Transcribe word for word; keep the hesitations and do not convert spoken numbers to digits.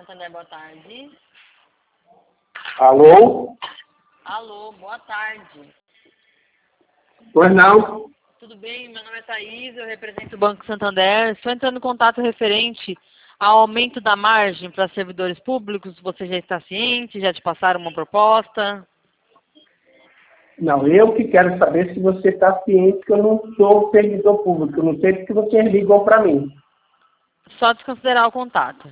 Santander, boa tarde. Alô? Alô, boa tarde. Pois não? Tudo bem? Meu nome é Thaís, eu represento o Banco Santander. Estou entrando em contato referente ao aumento da margem para servidores públicos. Você já está ciente? Já te passaram uma proposta? Não, eu que quero saber se você está ciente que eu não sou servidor público. Eu não sei porque você ligou para mim. Só desconsiderar o contato.